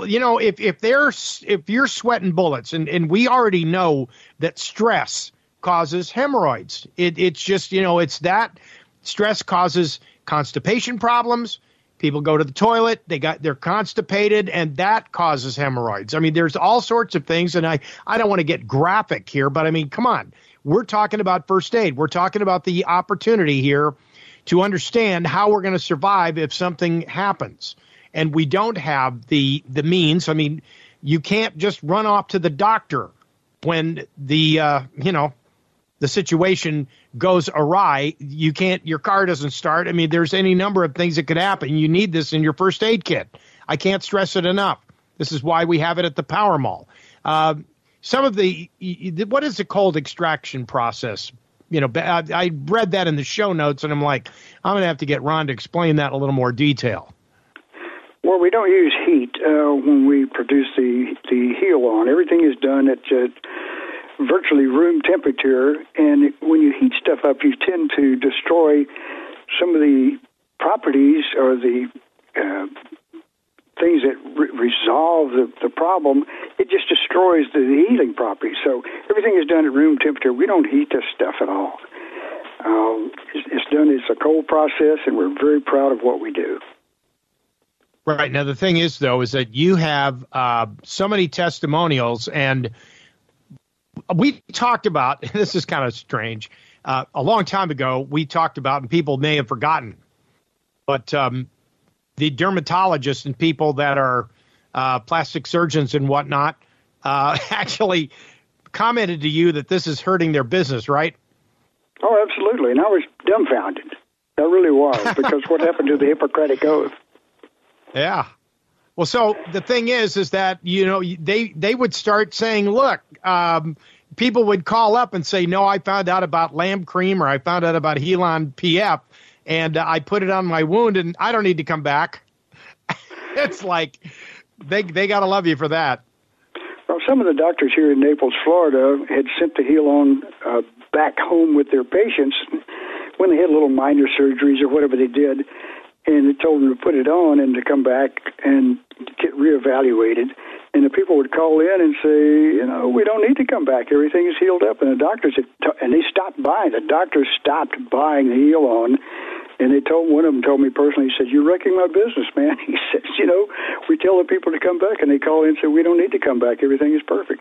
B: if you're sweating bullets, and we already know that stress causes hemorrhoids. It's just, it's that stress causes constipation problems. People go to the toilet, they're constipated, and that causes hemorrhoids. I mean, there's all sorts of things, and I don't want to get graphic here, but I mean, come on. We're talking about first aid. We're talking about the opportunity here to understand how we're going to survive if something happens. And we don't have the means. I mean, you can't just run off to the doctor when the situation goes awry. You can't, your car doesn't start. I mean, there's any number of things that could happen. You need this in your first aid kit. I can't stress it enough. This is why we have it at the Power Mall. Some of what is the cold extraction process? I read that in the show notes, and I'm like, I'm going to have to get Ron to explain that in a little more detail.
I: Well, we don't use heat when we produce the Heal-On. Everything is done at virtually room temperature, and when you heat stuff up, you tend to destroy some of the properties or the things that resolve the problem. It just destroys the healing properties. So everything is done at room temperature. We don't heat this stuff at all. It's a cold process, and we're very proud of what we do.
B: Right. Now, the thing is, though, is that you have so many testimonials, and we talked about, this is kind of strange, a long time ago, we talked about, and people may have forgotten, but the dermatologists and people that are plastic surgeons and whatnot actually commented to you that this is hurting their business, right?
I: Oh, absolutely. And I was dumbfounded. I really was, because what happened to the Hippocratic Oath?
B: Yeah. Well, so the thing is that, they would start saying, look, people would call up and say, no, I found out about lamb cream, or I found out about Heal-On PF, and I put it on my wound, and I don't need to come back. It's like they got to love you for that.
I: Well, some of the doctors here in Naples, Florida, had sent the Heal-On back home with their patients when they had little minor surgeries or whatever they did, and it told them to put it on and to come back and get reevaluated. And the people would call in and say, we don't need to come back. Everything is healed up. And the doctors and they stopped buying. The doctors stopped buying the Heal-On. And one of them told me personally, he said, you're wrecking my business, man. He says, we tell the people to come back, and they call in and say, we don't need to come back. Everything is perfect.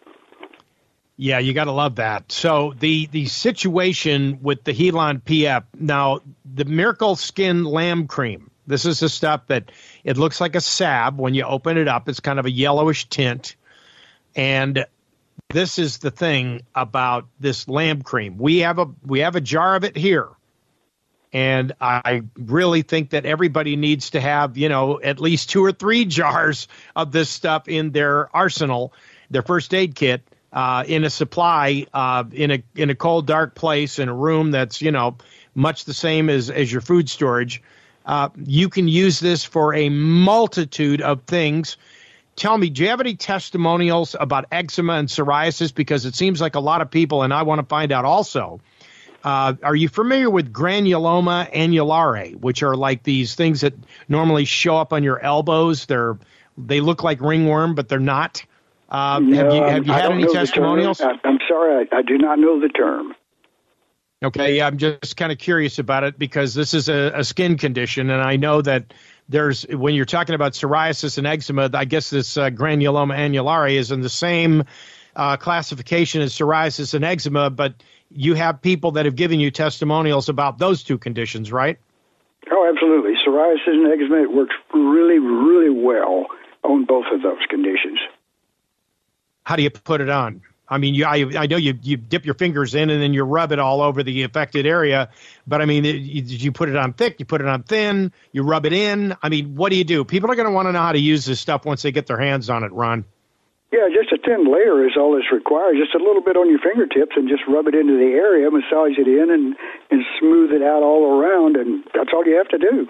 B: Yeah, you got to love that. So the situation with the Heal-On PF, now the Miracle Skin Lamb Cream, this is the stuff that it looks like a salve when you open it up. It's kind of a yellowish tint. And this is the thing about this lamb cream. We have a jar of it here. And I really think that everybody needs to have, at least 2 or 3 jars of this stuff in their arsenal, their first aid kit, in a supply, in a cold, dark place, in a room that's, much the same as your food storage. You can use this for a multitude of things. Tell me, do you have any testimonials about eczema and psoriasis? Because it seems like a lot of people, and I want to find out also, are you familiar with granuloma annulare, which are like these things that normally show up on your elbows? They look like ringworm, but they're not. Have you had any testimonials?
I: I'm sorry, I do not know the term.
B: Okay, yeah, I'm just kind of curious about it because this is a skin condition, and I know that when you're talking about psoriasis and eczema, I guess this granuloma annulare is in the same classification as psoriasis and eczema, but you have people that have given you testimonials about those two conditions, right? Oh,
I: absolutely. Psoriasis and eczema, it works really, really well on both of those conditions.
B: How do you put it on? I mean, I know you dip your fingers in and then you rub it all over the affected area. But, I mean, did you put it on thick? You put it on thin? You rub it in? I mean, what do you do? People are going to want to know how to use this stuff once they get their hands on it, Ron.
I: Yeah, just a thin layer is all that's required. Just a little bit on your fingertips and just rub it into the area, massage it in, and smooth it out all around, and that's all you have to do.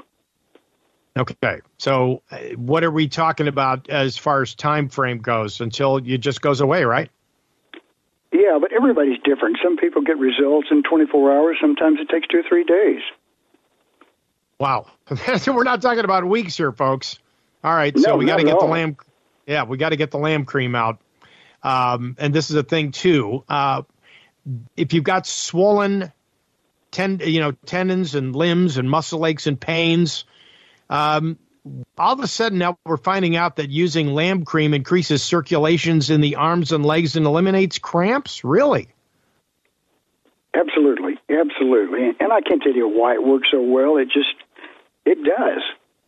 B: Okay, so what are we talking about as far as time frame goes until it just goes away, right?
I: Yeah, but everybody's different. Some people get results in 24 hours. Sometimes it takes 2 or 3 days.
B: Wow. We're not talking about weeks here, folks. All right, so we got to get the lamb. Yeah, we got to get the lamb cream out. And this is a thing too. If you've got swollen tendons and limbs and muscle aches and pains, all of a sudden now we're finding out that using lamb cream increases circulations in the arms and legs and eliminates cramps. Really?
I: Absolutely. And I can't tell you why it works so well. It does.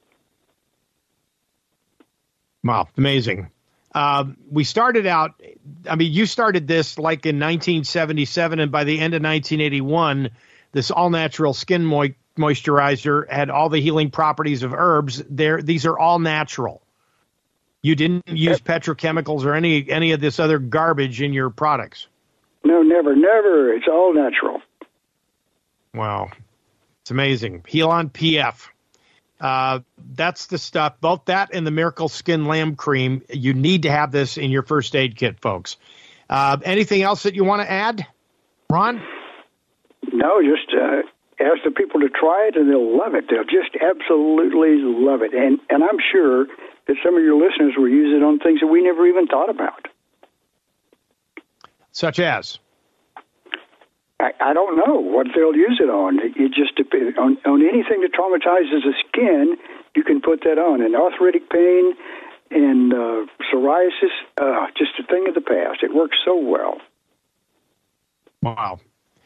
B: Wow, amazing. We started out, you started this like in 1977, and by the end of 1981, this all-natural skin moisturizer had all the healing properties of herbs. These are all natural. You didn't use petrochemicals or any of this other garbage in your products.
I: No, never. It's all natural.
B: Wow. It's amazing. Heal-On PF. That's the stuff. Both that and the Miracle Skin Lamb Cream. You need to have this in your first aid kit, folks. Anything else that you want to add, Ron?
I: No, just ask the people to try it, and they'll love it. They'll just absolutely love it. And I'm sure that some of your listeners will use it on things that we never even thought about.
B: Such as?
I: I don't know what they'll use it on. It just depends on anything that traumatizes the skin. You can put that on. And arthritic pain and psoriasis, just a thing of the past. It works so well.
B: Wow.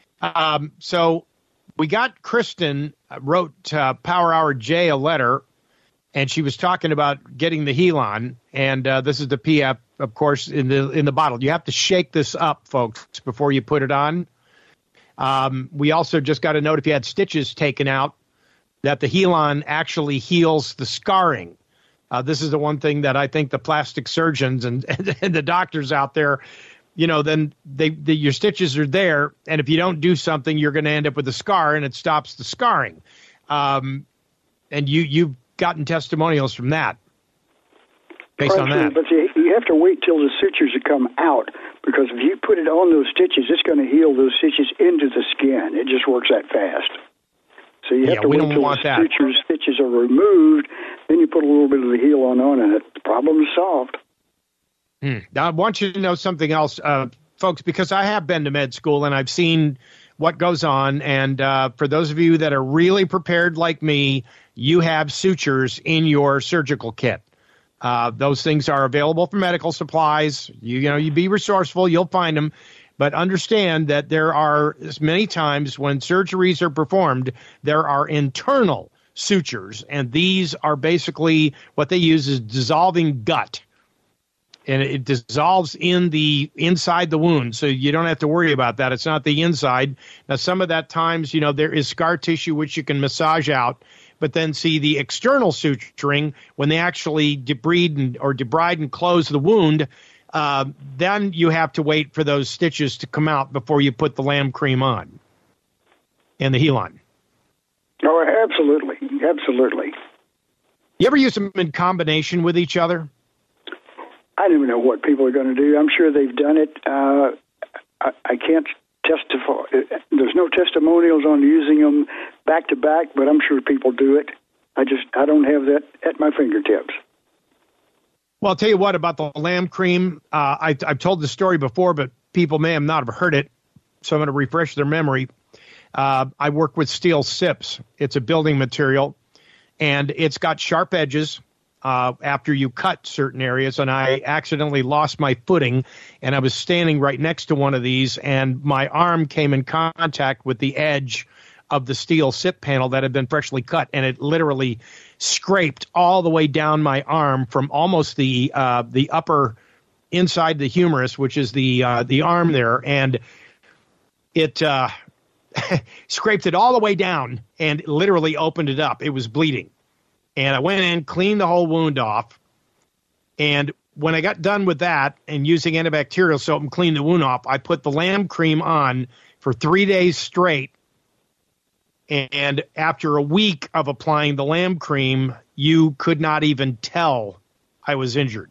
B: So we got Kristen wrote Power Hour J a letter, and she was talking about getting the Heal-On, and this is the PF, of course, in the bottle. You have to shake this up, folks, before you put it on. We also just got a note if you had stitches taken out that the Heal-On actually heals the scarring. This is the one thing that I think the plastic surgeons and the doctors out there, then your stitches are there, and if you don't do something, you're going to end up with a scar, and it stops the scarring. And you've gotten testimonials from that based on that.
I: But you have to wait till the sutures come out, because if you put it on those stitches, it's going to heal those stitches into the skin. It just works that fast. So you have to wait till the stitches are removed, then you put a little bit of the Heal-On on, and the problem is solved.
B: Now, I want you to know something else, folks, because I have been to med school and I've seen what goes on. And for those of you that are really prepared like me, you have sutures in your surgical kit. Those things are available for medical supplies. You be resourceful, you'll find them. But understand that there are many times when surgeries are performed, there are internal sutures. And these are basically what they use is dissolving gut. And it dissolves inside the wound, so you don't have to worry about that. It's not the inside. Now, some of that times, there is scar tissue which you can massage out, but then see the external suturing, when they actually debride and close the wound, then you have to wait for those stitches to come out before you put the lamb cream on and the Heal-On.
I: Oh, absolutely.
B: You ever use them in combination with each other?
I: I don't even know what people are going to do. I'm sure they've done it. I can't testify. There's no testimonials on using them back to back, but I'm sure people do it. I don't have that at my fingertips.
B: Well, I'll tell you what about the lamb cream. I've told the story before, but people may not have heard it, so I'm going to refresh their memory. I work with steel sips. It's a building material, and it's got sharp edges. After you cut certain areas, and I accidentally lost my footing, and I was standing right next to one of these, and my arm came in contact with the edge of the steel sip panel that had been freshly cut, and it literally scraped all the way down my arm from almost the upper inside the humerus, which is the arm there, and it scraped it all the way down and literally opened it up. It was bleeding. And I went in, cleaned the whole wound off. And when I got done with that and using antibacterial soap and cleaned the wound off, I put the lamb cream on for 3 days straight. And after a week of applying the lamb cream, you could not even tell I was injured.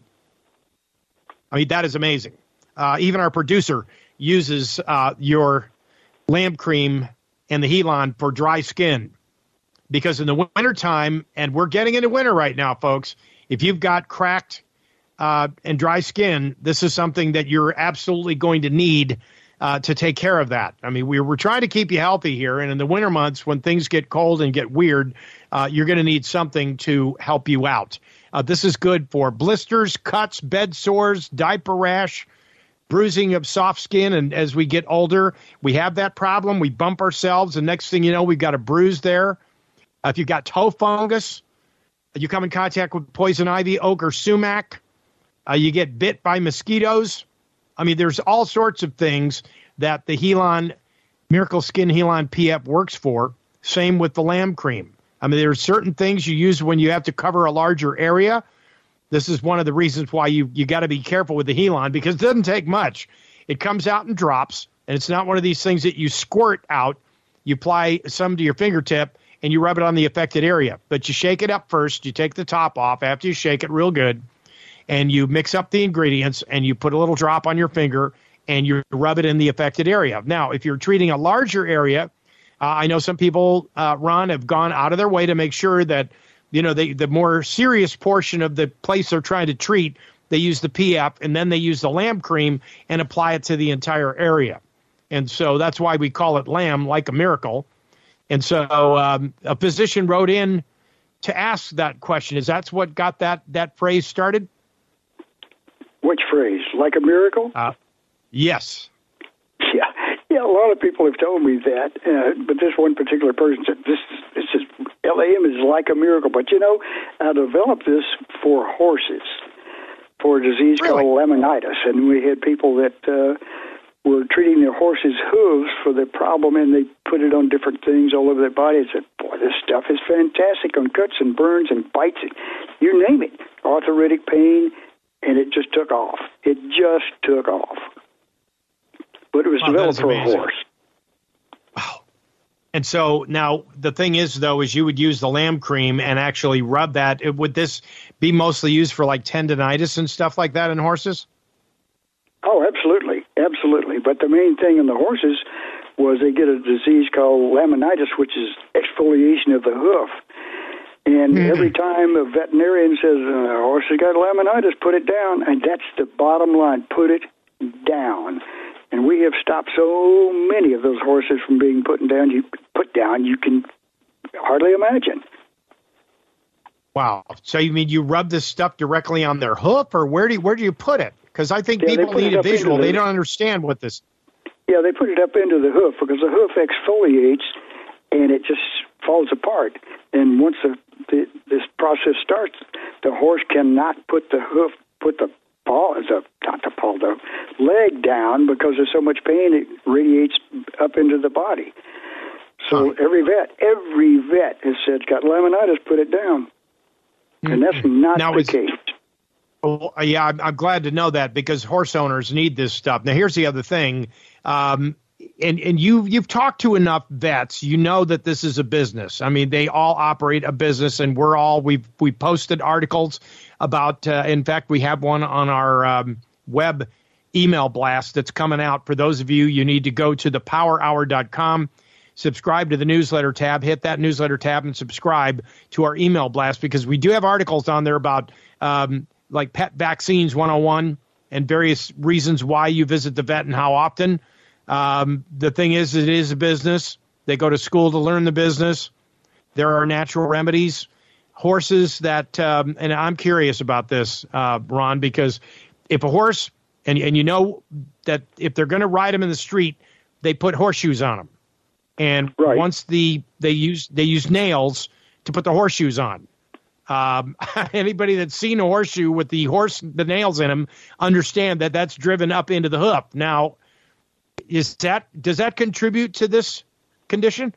B: I mean, that is amazing. Even our producer uses your lamb cream and the Heal-On for dry skin. Because in the wintertime, and we're getting into winter right now, folks, If you've got cracked and dry skin, this is something that you're absolutely going to need to take care of that. I mean, we're trying to keep you healthy here, and in the winter months when things get cold and get weird, you're going to need something to help you out. This is good for blisters, cuts, bed sores, diaper rash, bruising of soft skin, and as we get older, we have that problem. We bump ourselves, and next thing you know, we've got a bruise there. If you've got toe fungus, you come in contact with poison ivy, oak, or sumac, you get bit by mosquitoes. I mean, there's all sorts of things that the Helon Miracle Skin Helon PF works for. Same with the lamb cream. I mean, there's certain things you use when you have to cover a larger area. This is one of the reasons why you got to be careful with the Helon, because it doesn't take much. It comes out in drops, and it's not one of these things that you squirt out. You apply some to your fingertip, and you rub it on the affected area. But you shake it up first. You take the top off after you shake it real good, and you mix up the ingredients, and you put a little drop on your finger, and you rub it in the affected area. Now, if you're treating a larger area, I know some people, Ron, have gone out of their way to make sure that, you know, the more serious portion of the place they're trying to treat, they use the PF, and then they use the lamb cream and apply it to the entire area. And so that's why we call it lamb, like a miracle. And so a physician wrote in to ask that question. Is that what got that phrase started?
I: Which phrase? Like a miracle?
B: Yes.
I: Yeah, a lot of people have told me that, but this one particular person said, this is, LAM is like a miracle. But, you know, I developed this for horses, for a disease called laminitis, and we had people that were treating their horses' hooves for the problem, and they put it on different things all over their body and said, boy, this stuff is fantastic on cuts and burns and bites, you name it, arthritic pain, and it just took off. It just took off. But it was developed for a horse.
B: Wow. And so now the thing is, though, is you would use the lamb cream and actually rub that. Would this be mostly used for like tendinitis and stuff like that in horses?
I: Oh, absolutely. Absolutely. But the main thing in the horses was they get a disease called laminitis, which is exfoliation of the hoof. And every time a veterinarian says, a horse has got laminitis, put it down. And that's the bottom line. Put it down. And we have stopped so many of those horses from being put down. You can hardly imagine.
B: Wow. So you mean you rub this stuff directly on their hoof, or where do you put it? Because I think people need a visual. They don't understand what this.
I: Yeah, they put it up into the hoof because the hoof exfoliates, and it just falls apart. And once this process starts, the horse cannot put the leg down because there's so much pain it radiates up into the body. So every vet has said, got laminitis, put it down. And that's not the case.
B: Oh, yeah, I'm glad to know that, because horse owners need this stuff. Now, here's the other thing. And you've talked to enough vets, you know that this is a business. I mean, they all operate a business, and we posted articles about, in fact, we have one on our web email blast that's coming out. For those of you need to go to thepowerhour.com, subscribe to the newsletter tab, hit that newsletter tab and subscribe to our email blast, because we do have articles on there about like pet vaccines 101 and various reasons why you visit the vet and how often. The thing is, it is a business. They go to school to learn the business. There are natural remedies. Horses that, and I'm curious about this, Ron, because if a horse, and you know that if they're going to ride them in the street, they put horseshoes on them. And once they use nails to put the horseshoes on. Anybody that's seen a horseshoe with the nails in them understand that that's driven up into the hoof. Now, does that contribute to this condition?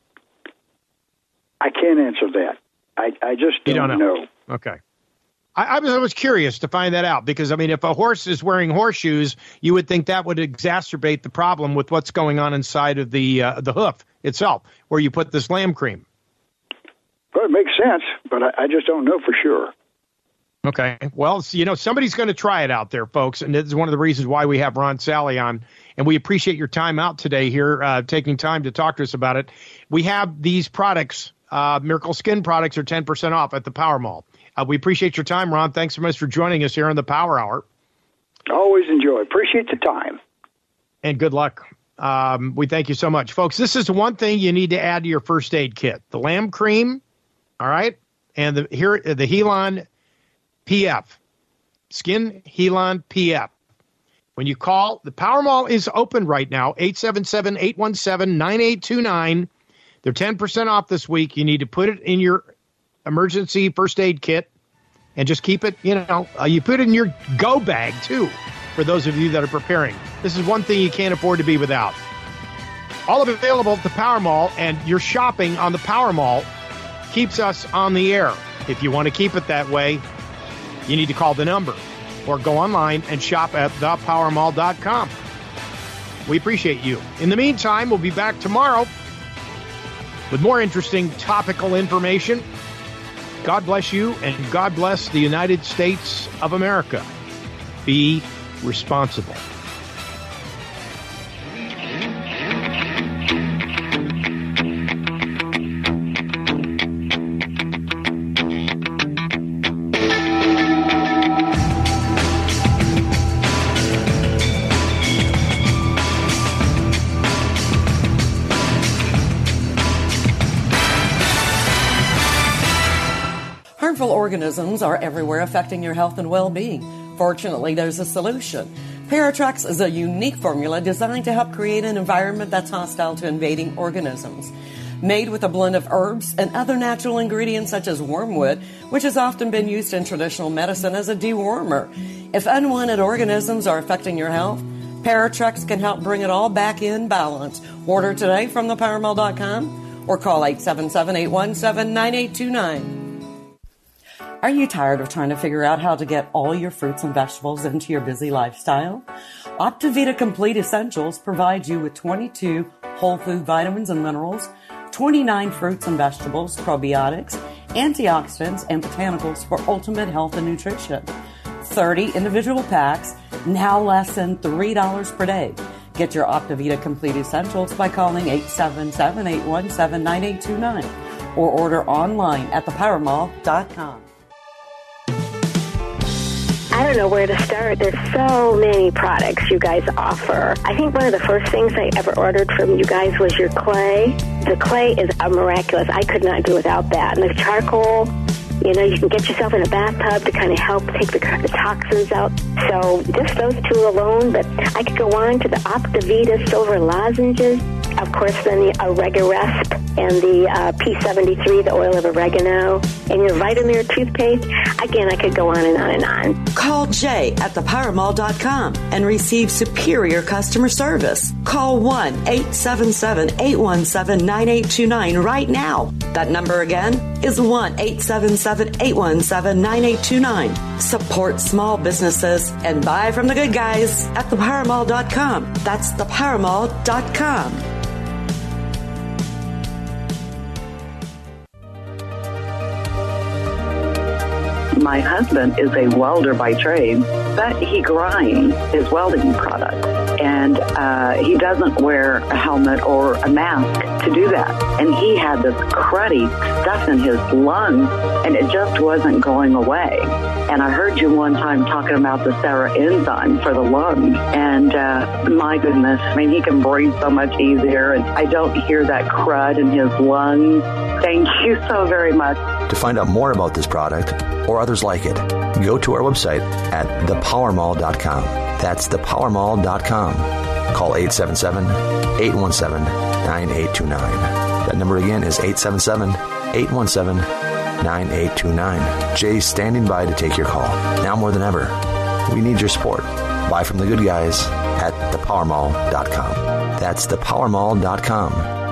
I: I can't answer that. I just don't know.
B: Okay. I was curious to find that out, because, I mean, if a horse is wearing horseshoes, you would think that would exacerbate the problem with what's going on inside of the hoof itself, where you put this lamb cream.
I: Well, it makes sense, but I just don't know for sure.
B: Okay. Well, somebody's going to try it out there, folks, and this is one of the reasons why we have Ron Sally on, and we appreciate your time out today here, taking time to talk to us about it. We have these products, Miracle Skin products, are 10% off at the Power Mall. We appreciate your time, Ron. Thanks so much for joining us here on the Power Hour.
I: Always enjoy. Appreciate the time.
B: And good luck. We thank you so much. Folks, this is the one thing you need to add to your first aid kit. The lamb cream, all right, and the Helon PF. Skin Helon PF. When you call, the Power Mall is open right now, 877-817-9829. They're 10% off this week. You need to put it in your emergency first aid kit and just keep it, you put it in your go bag, too, for those of you that are preparing. This is one thing you can't afford to be without. All of it available at the Power Mall, and your shopping on the Power Mall keeps us on the air. If you want to keep it that way, you need to call the number or go online and shop at thepowermall.com. We appreciate you. In the meantime, we'll be back tomorrow with more interesting topical information. God bless you, and God bless the United States of America. Be responsible.
D: Harmful organisms are everywhere, affecting your health and well-being. Fortunately, there's a solution. Paratrex is a unique formula designed to help create an environment that's hostile to invading organisms. Made with a blend of herbs and other natural ingredients such as wormwood, which has often been used in traditional medicine as a dewormer. If unwanted organisms are affecting your health, Paratrex can help bring it all back in balance. Order today from thepowermall.com or call 877-817-9829. Are you tired of trying to figure out how to get all your fruits and vegetables into your busy lifestyle? Optivita Complete Essentials provides you with 22 whole food vitamins and minerals, 29 fruits and vegetables, probiotics, antioxidants, and botanicals for ultimate health and nutrition. 30 individual packs, now less than $3 per day. Get your Optivita Complete Essentials by calling 877-817-9829 or order online at thepowermall.com.
J: I don't know where to start. There's so many products you guys offer. I think one of the first things I ever ordered from you guys was your clay. The clay is miraculous. I could not do without that. And the charcoal, you can get yourself in a bathtub to kind of help take the toxins out. So just those two alone, but I could go on to the Optivita Silver Lozenges. Of course, then the Oregaresp and the P73, the oil of oregano, and your Vitamir toothpaste. Again, I could go on and on and on.
D: Call Jay at thepowermall.com and receive superior customer service. Call 1-877-817-9829 right now. That number again is 1-877-817-9829. Support small businesses and buy from the good guys at thepowermall.com. That's thepowermall.com.
K: My husband is a welder by trade, but he grinds his welding product. And he doesn't wear a helmet or a mask to do that. And he had this cruddy stuff in his lungs, and it just wasn't going away. And I heard you one time talking about the Sarah enzyme for the lungs. And my goodness, he can breathe so much easier. And I don't hear that crud in his lungs. Thank you so very much.
L: To find out more about this product or others like it, go to our website at thepowermall.com. That's thepowermall.com. Call 877-817-9829. That number again is 877-817-9829. Jay's standing by to take your call. Now more than ever, we need your support. Buy from the good guys at thepowermall.com. That's thepowermall.com.